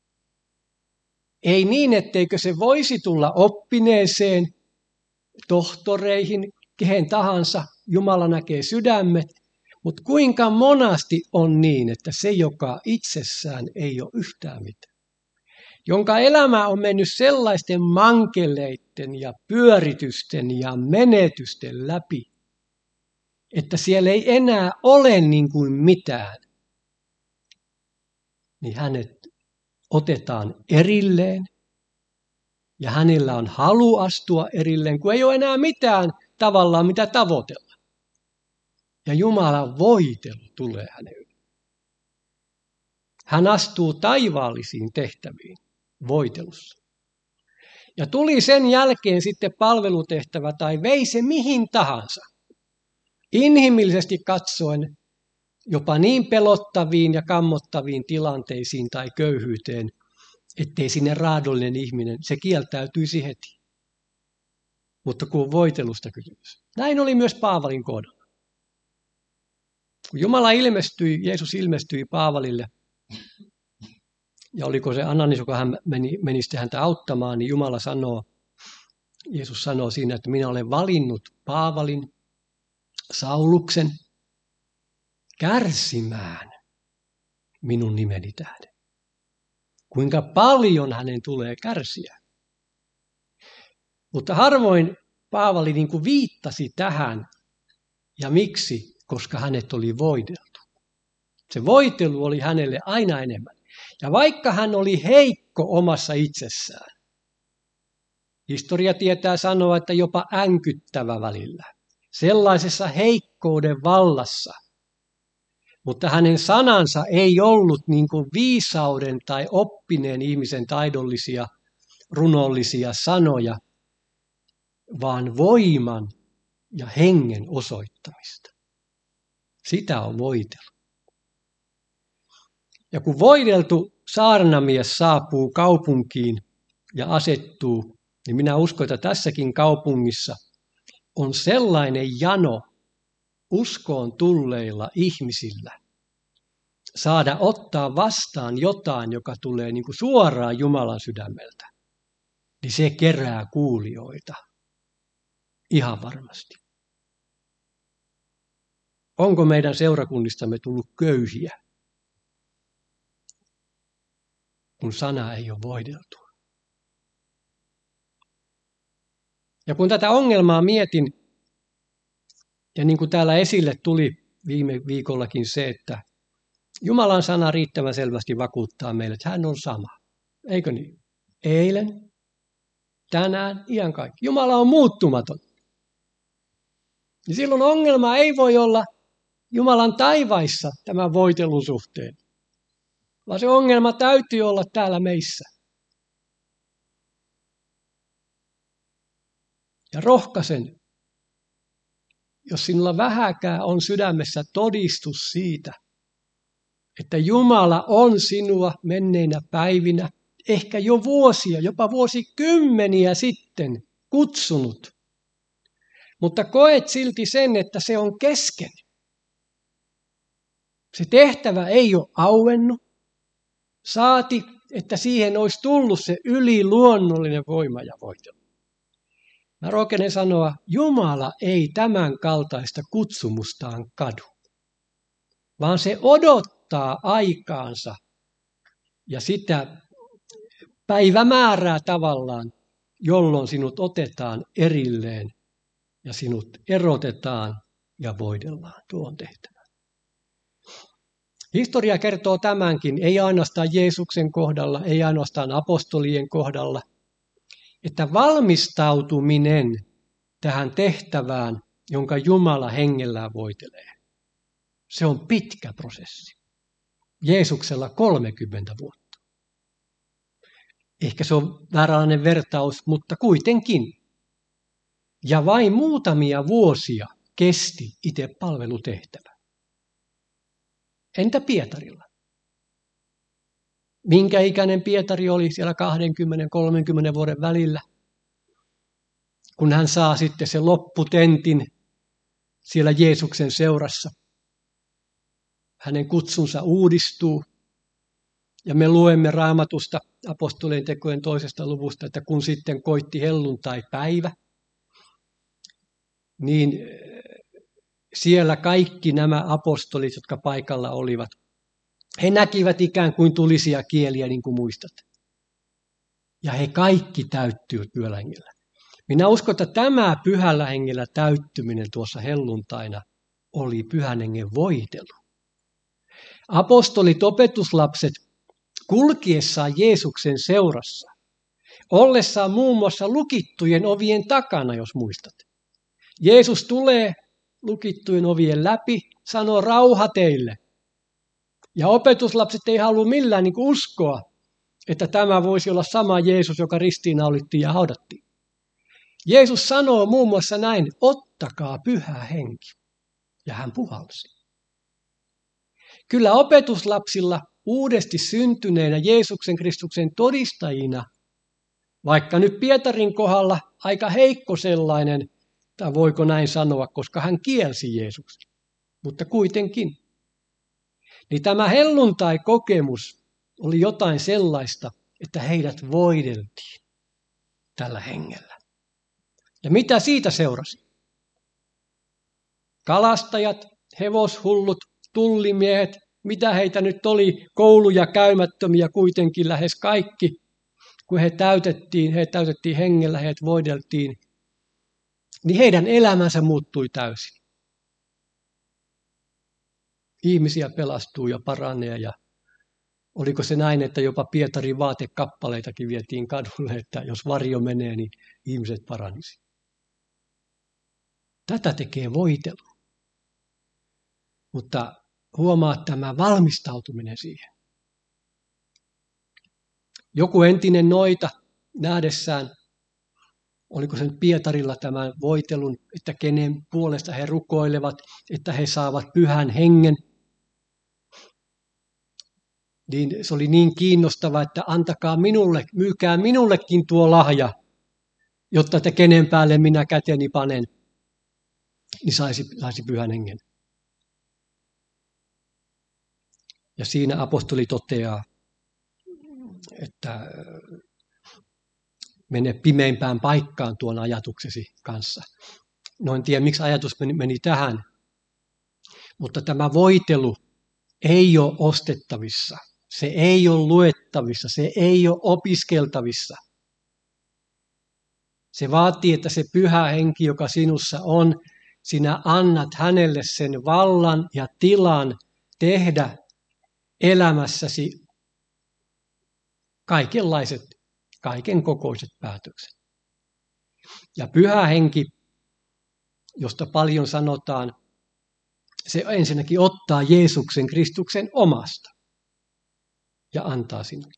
ei niin, etteikö se voisi tulla oppineeseen, tohtoreihin, kehen tahansa. Jumala näkee sydämet, mutta kuinka monasti on niin, että se, joka itsessään ei ole yhtään mitään, jonka elämä on mennyt sellaisten mankeleiden ja pyöritysten ja menetysten läpi, että siellä ei enää ole niin kuin mitään, niin hänet otetaan erilleen ja hänellä on halu astua erilleen, kun ei ole enää mitään tavallaan mitä tavoitella. Ja Jumalan voitelu tulee hänelle. Hän astuu taivaallisiin tehtäviin voitelussa. Ja tuli sen jälkeen sitten palvelutehtävä tai vei se mihin tahansa. Inhimillisesti katsoen jopa niin pelottaviin ja kammottaviin tilanteisiin tai köyhyyteen, ettei sinne raadollinen ihminen, se kieltäytyisi heti. Mutta kun on voitelusta kysymys. Näin oli myös Paavalin kohdalla. Kun Jumala ilmestyi, Jeesus ilmestyi Paavalille, ja oliko se Ananias, joka hän meni, meni sitten häntä auttamaan, niin Jumala sanoo, Jeesus sanoo siinä, että minä olen valinnut Paavalin, Sauluksen, kärsimään minun nimeni tähden. Kuinka paljon hänen tulee kärsiä. Mutta harvoin Paavali niin kuin viittasi tähän. Ja miksi? Koska hänet oli voideltu. Se voitelu oli hänelle aina enemmän. Ja vaikka hän oli heikko omassa itsessään, historia tietää sanoa, että jopa änkyttävä välillä. sellaisessa heikkouden vallassa. Mutta hänen sanansa ei ollut niin kuin viisauden tai oppineen ihmisen taidollisia, runollisia sanoja, vaan voiman ja hengen osoittamista. Sitä on voitelu. Ja kun voideltu saarnamies saapuu kaupunkiin ja asettuu, niin minä uskon, että tässäkin kaupungissa on sellainen jano uskoon tulleilla ihmisillä saada ottaa vastaan jotain, joka tulee niin kuin suoraan Jumalan sydämeltä, niin se kerää kuulijoita ihan varmasti. Onko meidän seurakunnistamme tullut köyhiä, kun sana ei ole voideltu? Ja kun tätä ongelmaa mietin, ja niin kuin täällä esille tuli viime viikollakin se, että Jumalan sana riittävän selvästi vakuuttaa meille, että hän on sama. Eikö niin? Eilen, tänään, iän kaikki. Jumala on muuttumaton. Ja silloin ongelma ei voi olla Jumalan taivaissa tämän voitelun suhteen, vaan se ongelma täytyy olla täällä meissä. Ja rohkaisen, jos sinulla vähäkään on sydämessä todistus siitä, että Jumala on sinua menneinä päivinä, ehkä jo vuosia, jopa vuosikymmeniä sitten kutsunut, mutta koet silti sen, että se on kesken. Se tehtävä ei ole auennut, saati, että siihen olisi tullut se yliluonnollinen voima ja voitelu. Mä rohkenen sanoa, Jumala ei tämän kaltaista kutsumustaan kadu, vaan se odottaa aikaansa ja sitä päivämäärää tavallaan, jolloin sinut otetaan erilleen ja sinut erotetaan ja voidellaan tuon tehtävän. Historia kertoo tämänkin, ei ainoastaan Jeesuksen kohdalla, ei ainoastaan apostolien kohdalla, että valmistautuminen tähän tehtävään, jonka Jumala hengellään voitelee, se on pitkä prosessi. Jeesuksella kolmekymmentä vuotta. Ehkä se on vääränlainen vertaus, mutta kuitenkin. Ja vain muutamia vuosia kesti itse palvelutehtävä. Entä Pietarilla? Minkä ikäinen Pietari oli siellä kaksikymmentä kolmekymmentä vuoden välillä, kun hän saa sitten sen lopputentin siellä Jeesuksen seurassa. Hänen kutsunsa uudistuu ja me luemme Raamatusta apostolien tekojen toisesta luvusta, että kun sitten koitti helluntai-päivä, niin siellä kaikki nämä apostolit, jotka paikalla olivat, he näkivät ikään kuin tulisia kieliä, niin kuin muistat. Ja he kaikki täyttyivät pyhällä hengellä. Minä uskon, että tämä pyhällä hengellä täyttyminen tuossa helluntaina oli pyhän hengen voitelu. Apostolit, opetuslapset, kulkiessaan Jeesuksen seurassa, ollessaan muun muassa lukittujen ovien takana, jos muistat. Jeesus tulee lukittujen ovien läpi, sanoo rauha teille. Ja opetuslapset ei halua millään niin kuin uskoa, että tämä voisi olla sama Jeesus, joka ristiinnaulittiin ja haudattiin. Jeesus sanoo muun muassa näin, ottakaa pyhä henki. Ja hän puhalsi. Kyllä opetuslapsilla uudesti syntyneenä Jeesuksen Kristuksen todistajina, vaikka nyt Pietarin kohdalla aika heikko sellainen, tai voiko näin sanoa, koska hän kielsi Jeesuksen, mutta kuitenkin. Niin tämä helluntai-kokemus oli jotain sellaista, että heidät voideltiin tällä hengellä. Ja mitä siitä seurasi? Kalastajat, hevoshullut, tullimiehet, mitä heitä nyt oli, kouluja käymättömiä kuitenkin lähes kaikki, kun he täytettiin, he täytettiin hengellä, heidät voideltiin, niin heidän elämänsä muuttui täysin. Ihmisiä pelastuu ja paranee ja oliko se näin, että jopa Pietarin vaatekappaleitakin vietiin kadulle, että jos varjo menee, niin ihmiset paranisi. Tätä tekee voitelu. Mutta huomaa tämä valmistautuminen siihen. Joku entinen noita nähdessään, oliko se nyt Pietarilla tämän voitelun, että kenen puolesta he rukoilevat, että he saavat pyhän hengen. Niin se oli niin kiinnostava, että antakaa minulle, myykää minullekin tuo lahja, jotta te kenen päälle minä käteni panen, niin saisi, saisi pyhän hengen. Ja siinä apostoli toteaa, että mene pimeimpään paikkaan tuon ajatuksesi kanssa. No en tiedä, miksi ajatus meni, meni tähän, mutta tämä voitelu ei ole ostettavissa. Se ei ole luettavissa, se ei ole opiskeltavissa. Se vaatii, että se pyhä henki, joka sinussa on, sinä annat hänelle sen vallan ja tilan tehdä elämässäsi kaikenlaiset, kaiken kokoiset päätökset. Ja pyhä henki, josta paljon sanotaan, se ensinnäkin ottaa Jeesuksen Kristuksen omasta ja antaa sinulle.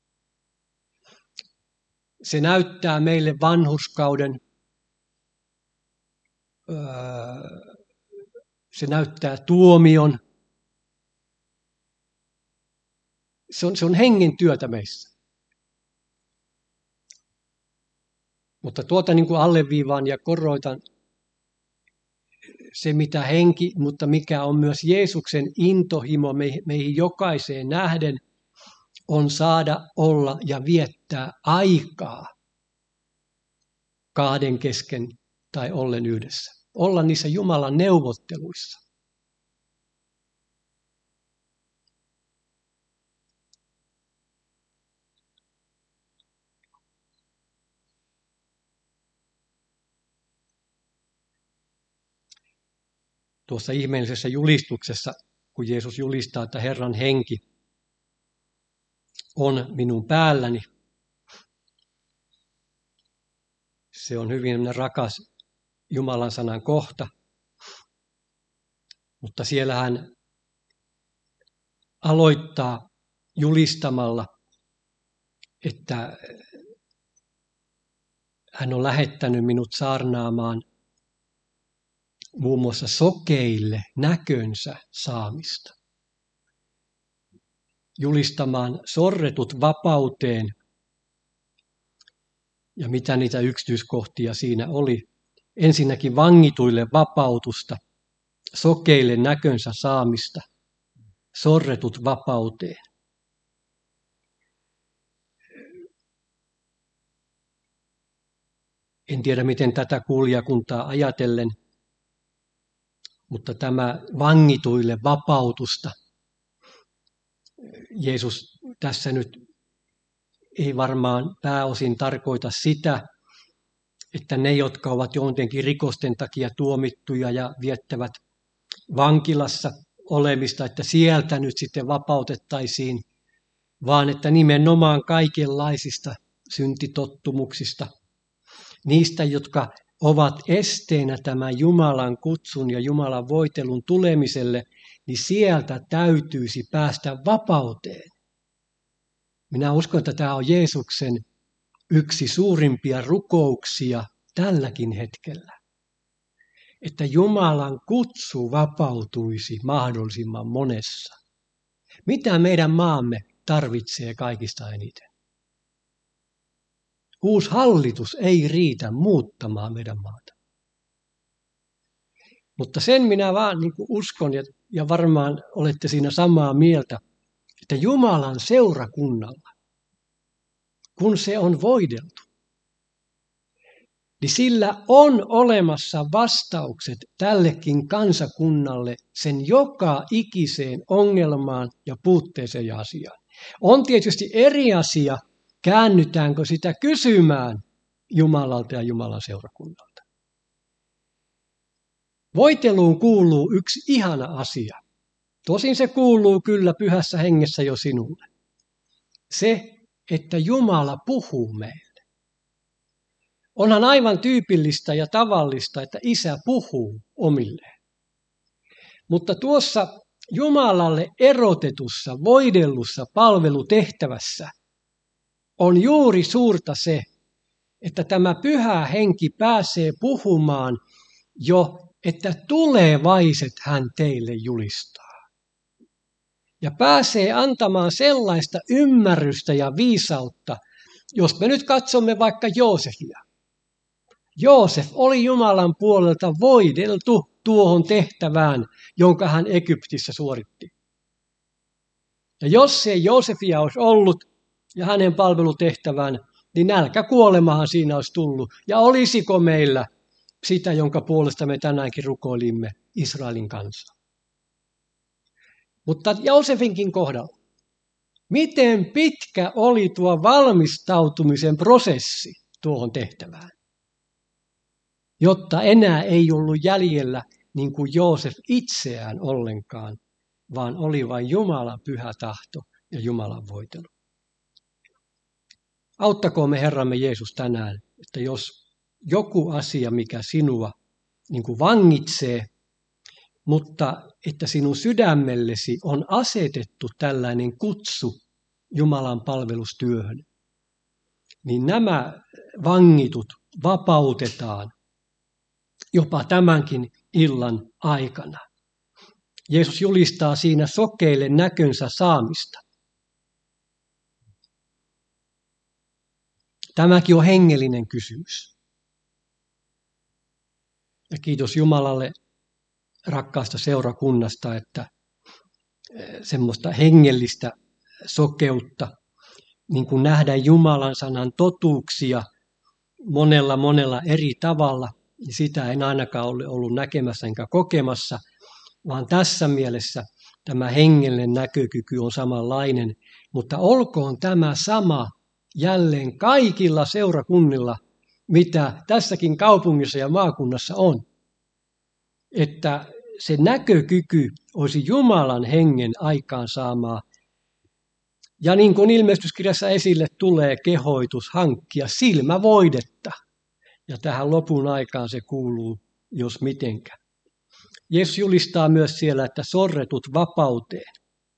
Se näyttää meille vanhurskauden, se näyttää tuomion. Se on, se on hengen työtä meissä. Mutta tuota niin kuin alleviivaan ja koroitan, se mitä henki, mutta mikä on myös Jeesuksen intohimo meihin jokaiseen nähden, on saada olla ja viettää aikaa kahden kesken tai ollen yhdessä. Olla niissä Jumalan neuvotteluissa. Tuossa ihmeellisessä julistuksessa, kun Jeesus julistaa, että Herran henki on minun päälläni. Se on hyvin rakas Jumalan sanan kohta, mutta siellä hän aloittaa julistamalla, että hän on lähettänyt minut saarnaamaan muun muassa sokeille näkönsä saamista. Julistamaan sorretut vapauteen. Ja mitä niitä yksityiskohtia siinä oli? Ensinnäkin vangituille vapautusta, sokeille näkönsä saamista, sorretut vapauteen. En tiedä, miten tätä kuulijakuntaa ajatellen, mutta tämä vangituille vapautusta, Jeesus tässä nyt ei varmaan pääosin tarkoita sitä, että ne, jotka ovat jotenkin rikosten takia tuomittuja ja viettävät vankilassa olemista, että sieltä nyt sitten vapautettaisiin, vaan että nimenomaan kaikenlaisista syntitottumuksista, niistä, jotka ovat esteenä tämän Jumalan kutsun ja Jumalan voitelun tulemiselle, niin sieltä täytyisi päästä vapauteen. Minä uskon, että tämä on Jeesuksen yksi suurimpia rukouksia tälläkin hetkellä. Että Jumalan kutsu vapautuisi mahdollisimman monessa. Mitä meidän maamme tarvitsee kaikista eniten? Uusi hallitus ei riitä muuttamaan meidän maata. Mutta sen minä vaan niin kuin uskon, ja, ja varmaan olette siinä samaa mieltä, että Jumalan seurakunnalla, kun se on voideltu, niin sillä on olemassa vastaukset tällekin kansakunnalle sen joka ikiseen ongelmaan ja puutteeseen ja asiaan. On tietysti eri asia, käännytäänkö sitä kysymään Jumalalta ja Jumalan seurakunnalta. Voiteluun kuuluu yksi ihana asia. Tosin se kuuluu kyllä pyhässä hengessä jo sinulle. Se, että Jumala puhuu meille. Onhan aivan tyypillistä ja tavallista, että isä puhuu omilleen. Mutta tuossa Jumalalle erotetussa, voidellussa palvelutehtävässä on juuri suurta se, että tämä pyhä henki pääsee puhumaan jo, että tulevaiset hän teille julistaa. Ja pääsee antamaan sellaista ymmärrystä ja viisautta, jos me nyt katsomme vaikka Joosefia. Joosef oli Jumalan puolelta voideltu tuohon tehtävään, jonka hän Egyptissä suoritti. Ja jos ei Joosefia olisi ollut ja hänen palvelutehtävään, niin nälkäkuolemahan siinä olisi tullut. Ja olisiko meillä sitä, jonka puolesta me tänäänkin rukoilimme, Israelin kanssa? Mutta Joosefinkin kohdalla, miten pitkä oli tuo valmistautumisen prosessi tuohon tehtävään? Jotta enää ei ollut jäljellä niin kuin Joosef itseään ollenkaan, vaan oli vain Jumalan pyhä tahto ja Jumalan voitelu. Auttakoon me Herramme Jeesus tänään, että jos joku asia, mikä sinua niin kuin vangitsee, mutta että sinun sydämellesi on asetettu tällainen kutsu Jumalan palvelustyöhön, niin nämä vangitut vapautetaan jopa tämänkin illan aikana. Jeesus julistaa siinä sokeille näkönsä saamista. Tämäkin on hengellinen kysymys. Ja kiitos Jumalalle rakkaasta seurakunnasta, että semmoista hengellistä sokeutta, niin kuin nähdään Jumalan sanan totuuksia monella monella eri tavalla, niin sitä en ainakaan ole ollut näkemässä enkä kokemassa, vaan tässä mielessä tämä hengellinen näkökyky on samanlainen, mutta olkoon tämä sama jälleen kaikilla seurakunnilla, mitä tässäkin kaupungissa ja maakunnassa on. Että se näkökyky olisi Jumalan hengen aikaansaamaa. Ja niin kuin ilmestyskirjassa esille tulee kehoitus hankkia silmävoidetta. Ja tähän lopun aikaan se kuuluu, jos mitenkään. Jeesus julistaa myös siellä, että sorretut vapauteen.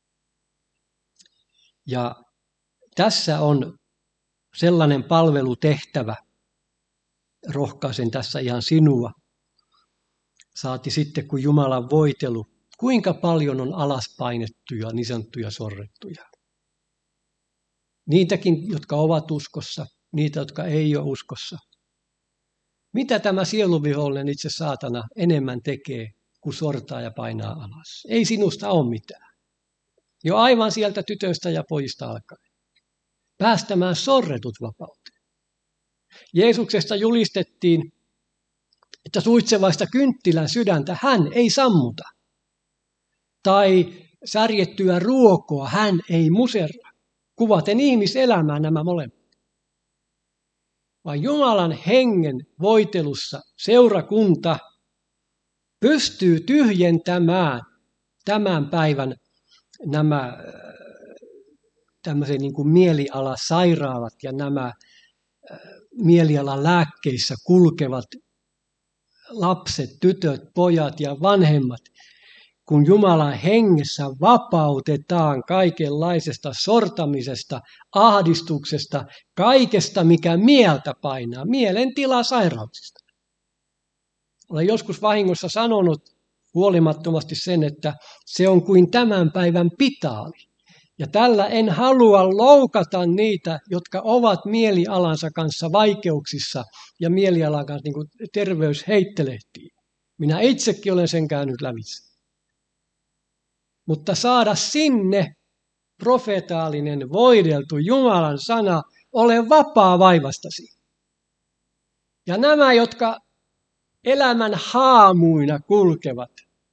Ja tässä on sellainen palvelutehtävä, rohkaisen tässä ihan sinua, saati sitten kun Jumalan voitelu, kuinka paljon on alaspainettuja, niin sanottuja sorrettuja. Niitäkin, jotka ovat uskossa, niitä, jotka ei ole uskossa. Mitä tämä sieluvihollinen itse saatana enemmän tekee, kun sortaa ja painaa alas? Ei sinusta ole mitään. Jo aivan sieltä tytöistä ja pojista alkaen. Päästämään sorretut vapauteen. Jeesuksesta julistettiin, että suitsevaista kynttilän sydäntä hän ei sammuta. Tai särjettyä ruokoa hän ei muserra. Kuvaten ihmiselämää nämä molemmat. Vaan Jumalan hengen voitelussa seurakunta pystyy tyhjentämään tämän päivän nämä tämmöisen niin kuin mielialasairaalat ja nämä mielialan lääkkeissä kulkevat lapset, tytöt, pojat ja vanhemmat, kun Jumalan hengessä vapautetaan kaikenlaisesta sortamisesta, ahdistuksesta, kaikesta mikä mieltä painaa, mielentilasairauksista. Olen joskus vahingossa sanonut huolimattomasti sen, että se on kuin tämän päivän pitaali. Ja tällä en halua loukata niitä, jotka ovat mielialansa kanssa vaikeuksissa ja mielialan kanssa niin kuin terveys heittelehtii. Minä itsekin olen sen käynyt lävitse. Mutta saada sinne profetaalinen, voideltu Jumalan sana, ole vapaa vaivastasi. Ja nämä, jotka elämän haamuina kulkevat,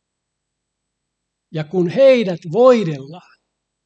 ja kun heidät voidellaan,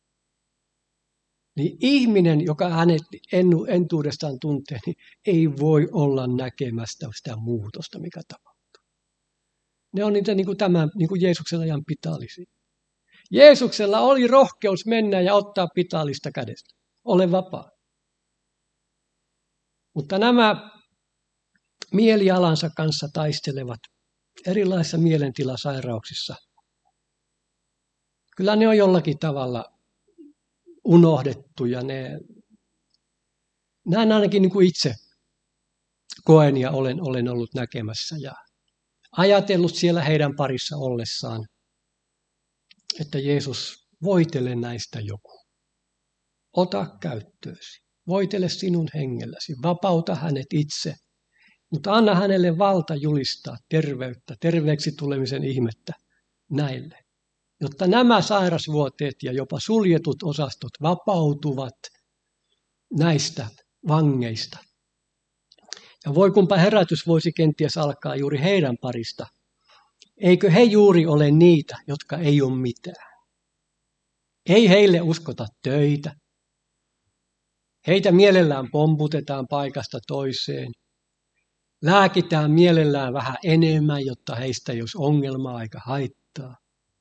niin ihminen, joka hänet entuudestaan tuntee, niin ei voi olla näkemästä sitä muutosta, mikä tapahtuu. Ne on niitä niin kuin, tämän, niin kuin Jeesuksella ihan pitaalisia. Jeesuksella oli rohkeus mennä ja ottaa pitaalista kädestä. Ole vapaa. Mutta nämä mielialansa kanssa taistelevat erilaisissa mielentilasairauksissa. Kyllä ne on jollakin tavalla unohdettu ja ne, näin ainakin niin kuin itse koen ja olen, olen ollut näkemässä ja ajatellut siellä heidän parissa ollessaan, että Jeesus, voitele näistä joku. Ota käyttöösi. Voitele sinun hengelläsi. Vapauta hänet itse. Mutta anna hänelle valta julistaa terveyttä, terveeksi tulemisen ihmettä näille. Jotta nämä sairasvuoteet ja jopa suljetut osastot vapautuvat näistä vangeista. Ja voi kumpa herätys voisi kenties alkaa juuri heidän parista. Eikö he juuri ole niitä, jotka ei ole mitään? Ei heille uskota töitä. Heitä mielellään pomputetaan paikasta toiseen. Lääkitään mielellään vähän enemmän, jotta heistä ei olisi ongelmaa eikä haittaa.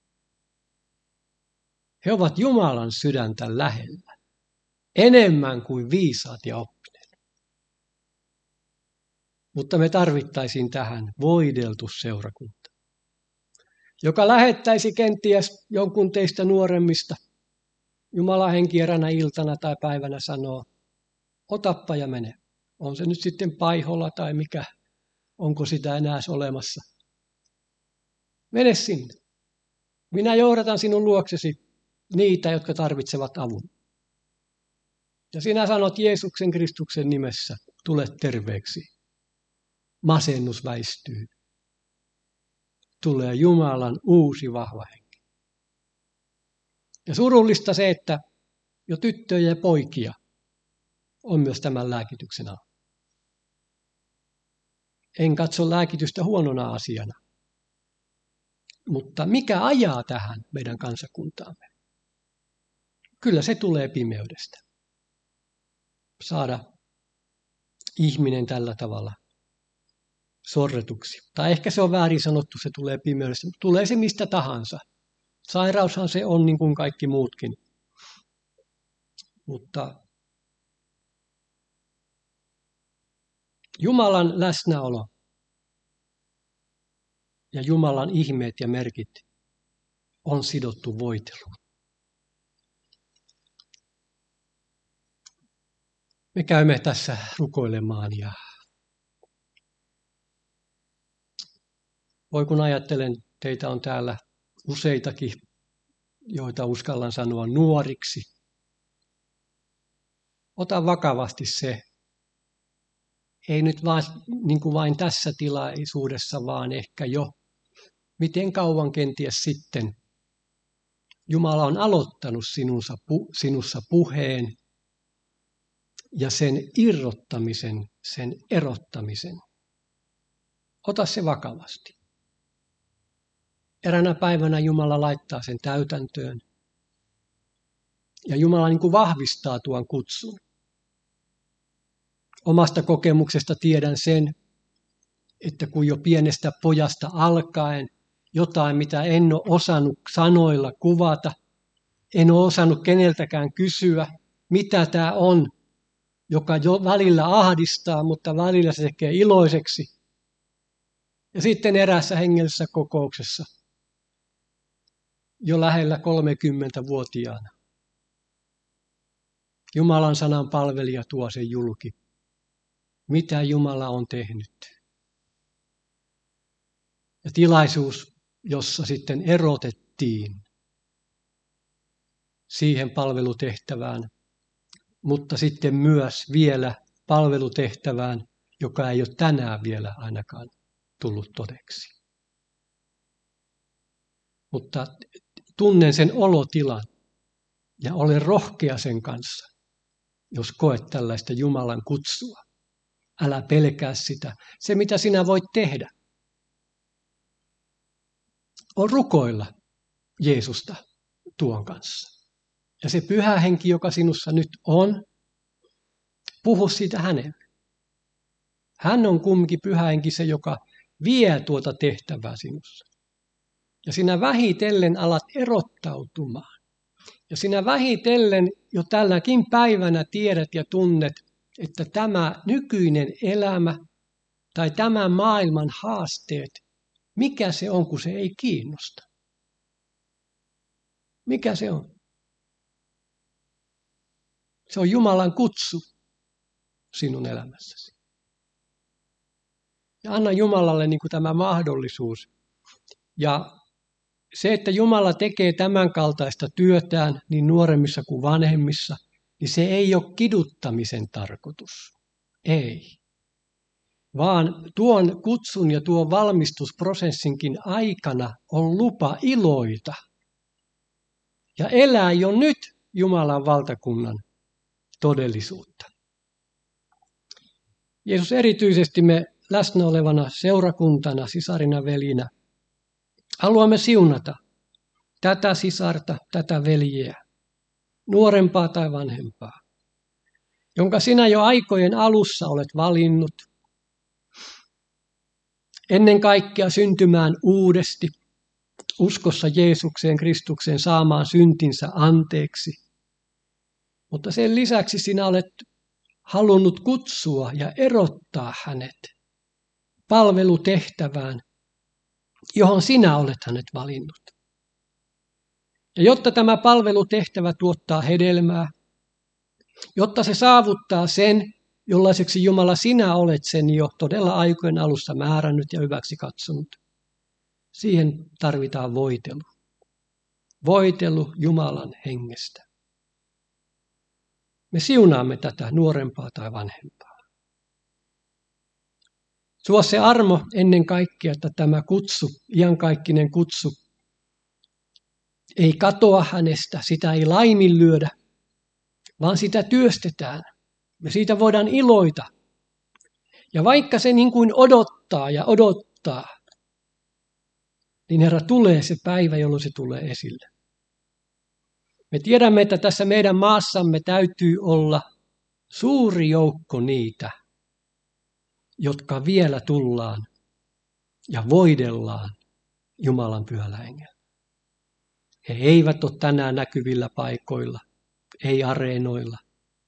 He ovat Jumalan sydäntä lähellä, enemmän kuin viisaat ja oppineet. Mutta me tarvittaisiin tähän voideltu seurakunta, joka lähettäisi kenties jonkun teistä nuoremmista. Jumalan henki eräänä iltana tai päivänä sanoo, otappa ja mene. On se nyt sitten Paihola tai mikä, onko sitä enää olemassa. Mene sinne. Minä johdatan sinun luoksesi niitä, jotka tarvitsevat avun. Ja sinä sanot Jeesuksen Kristuksen nimessä, tule terveeksi. Masennus väistyy. Tulee Jumalan uusi vahva henki. Ja surullista se, että jo tyttöjä ja poikia on myös tämän lääkityksen alla. En katso lääkitystä huonona asiana. Mutta mikä ajaa tähän meidän kansakuntaamme? Kyllä se tulee pimeydestä. Saada ihminen tällä tavalla sorretuksi. Tai ehkä se on väärin sanottu, se tulee pimeydestä. Tulee se mistä tahansa. Sairaushan se on niin kuin kaikki muutkin. Mutta Jumalan läsnäolo ja Jumalan ihmeet ja merkit on sidottu voiteluun. Me käymme tässä rukoilemaan ja voi kun ajattelen, teitä on täällä useitakin, joita uskallan sanoa nuoriksi. Ota vakavasti se, ei nyt vain, niin kuin vain tässä tilaisuudessa, vaan ehkä jo miten kauan kenties sitten Jumala on aloittanut sinussa, sinussa puheen ja sen irrottamisen, sen erottamisen. Ota se vakavasti. Eräänä päivänä Jumala laittaa sen täytäntöön ja Jumala niin kuin vahvistaa tuon kutsun. Omasta kokemuksesta tiedän sen, että kun jo pienestä pojasta alkaen jotain, mitä en ole osannut sanoilla kuvata, en ole osannut keneltäkään kysyä, mitä tämä on, joka jo välillä ahdistaa, mutta välillä se tekee iloiseksi. Ja sitten eräässä hengellisessä kokouksessa, jo lähellä kolmekymmentävuotiaana, Jumalan sanan palvelija tuo sen julki. Mitä Jumala on tehnyt. Ja tilaisuus, jossa sitten erotettiin siihen palvelutehtävään, mutta sitten myös vielä palvelutehtävään, joka ei ole tänään vielä ainakaan tullut todeksi. Mutta tunnen sen olotilan ja olen rohkea sen kanssa, jos koet tällaista Jumalan kutsua. Älä pelkää sitä. Se, mitä sinä voit tehdä, on rukoilla Jeesusta tuon kanssa. Ja se pyhä henki, joka sinussa nyt on, puhu siitä hänelle. Hän on kumminkin pyhä henki se, joka vie tuota tehtävää sinussa. Ja sinä vähitellen alat erottautumaan. Ja sinä vähitellen jo tälläkin päivänä tiedät ja tunnet, että tämä nykyinen elämä tai tämän maailman haasteet, mikä se on, kun se ei kiinnosta? Mikä se on? Se on Jumalan kutsu sinun elämässäsi. Ja anna Jumalalle niin kuin tämä mahdollisuus. Ja se, että Jumala tekee tämän kaltaista työtään niin nuoremmissa kuin vanhemmissa, niin se ei ole kiduttamisen tarkoitus. Ei. Vaan tuon kutsun ja tuon valmistusprosessinkin aikana on lupa iloita. Ja elää jo nyt Jumalan valtakunnan todellisuutta. Jeesus erityisesti me läsnä olevana seurakuntana, sisarina, velinä, haluamme siunata tätä sisarta, tätä veljeä, nuorempaa tai vanhempaa, jonka sinä jo aikojen alussa olet valinnut, ennen kaikkea syntymään uudesti, uskossa Jeesukseen, Kristukseen, saamaan syntinsä anteeksi. Mutta sen lisäksi sinä olet halunnut kutsua ja erottaa hänet palvelutehtävään, johon sinä olet hänet valinnut. Ja jotta tämä palvelutehtävä tuottaa hedelmää, jotta se saavuttaa sen, jollaiseksi Jumala sinä olet sen jo todella aikojen alussa määrännyt ja hyväksi katsonut, siihen tarvitaan voitelu. Voitelu Jumalan hengestä. Me siunaamme tätä nuorempaa tai vanhempaa. Suo se armo ennen kaikkea, että tämä kutsu, iankaikkinen kutsu, ei katoa hänestä, sitä ei laiminlyödä, vaan sitä työstetään. Me siitä voidaan iloita. Ja vaikka se niin kuin odottaa ja odottaa, niin Herra tulee se päivä, jolloin se tulee esille. Me tiedämme, että tässä meidän maassamme täytyy olla suuri joukko niitä, jotka vielä tullaan ja voidellaan Jumalan pyhällä hengellä. He eivät ole tänään näkyvillä paikoilla, ei areenoilla.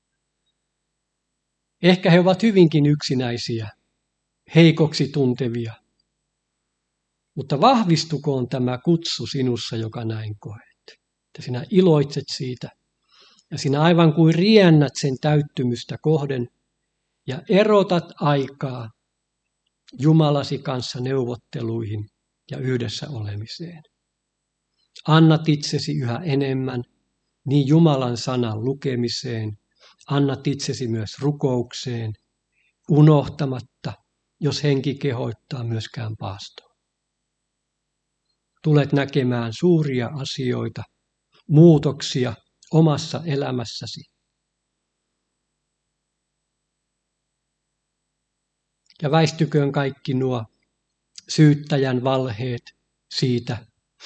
Ehkä he ovat hyvinkin yksinäisiä, heikoksi tuntevia. Mutta vahvistukoon tämä kutsu sinussa, joka näin koet. Että sinä iloitset siitä ja sinä aivan kuin riennät sen täyttymystä kohden ja erotat aikaa Jumalasi kanssa neuvotteluihin ja yhdessä olemiseen. Annat itsesi yhä enemmän niin Jumalan sanan lukemiseen, annat itsesi myös rukoukseen, unohtamatta, jos henki kehoittaa, myöskään paastoon. Tulet näkemään suuria asioita, muutoksia omassa elämässäsi. Ja väistyköön kaikki nuo syyttäjän valheet siitä,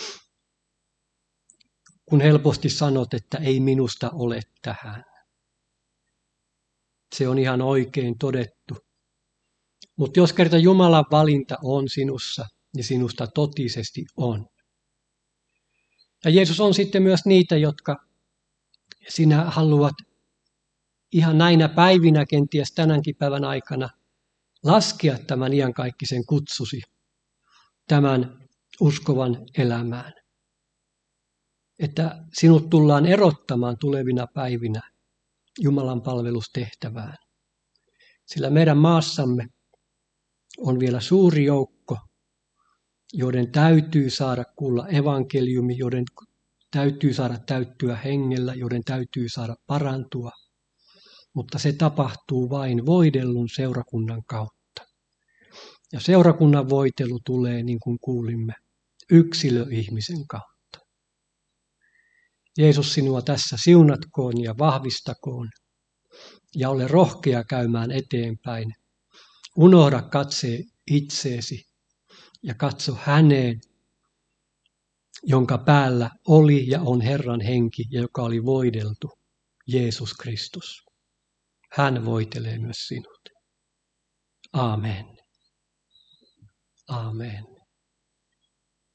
kun helposti sanot, että ei minusta ole tähän. Se on ihan oikein todettu. Mutta jos kerta Jumalan valinta on sinussa, niin sinusta totisesti on. Ja Jeesus on sitten myös niitä, jotka sinä haluat ihan näinä päivinä, kenties tänänkin päivän aikana, laskea tämän iankaikkisen kutsusi, tämän uskovan elämään. Että sinut tullaan erottamaan tulevina päivinä Jumalan palvelustehtävään. Sillä meidän maassamme on vielä suuri joukko, joiden täytyy saada kuulla evankeliumi, joiden täytyy saada täyttyä hengellä, joiden täytyy saada parantua. Mutta se tapahtuu vain voidellun seurakunnan kautta. Ja seurakunnan voitelu tulee, niin kuin kuulimme, yksilöihmisen kautta. Jeesus sinua tässä siunatkoon ja vahvistakoon ja ole rohkea käymään eteenpäin. Unohda katse itseesi ja katso häneen, jonka päällä oli ja on Herran henki ja joka oli voideltu, Jeesus Kristus. Hän voitelee myös sinut. Aamen. Aamen.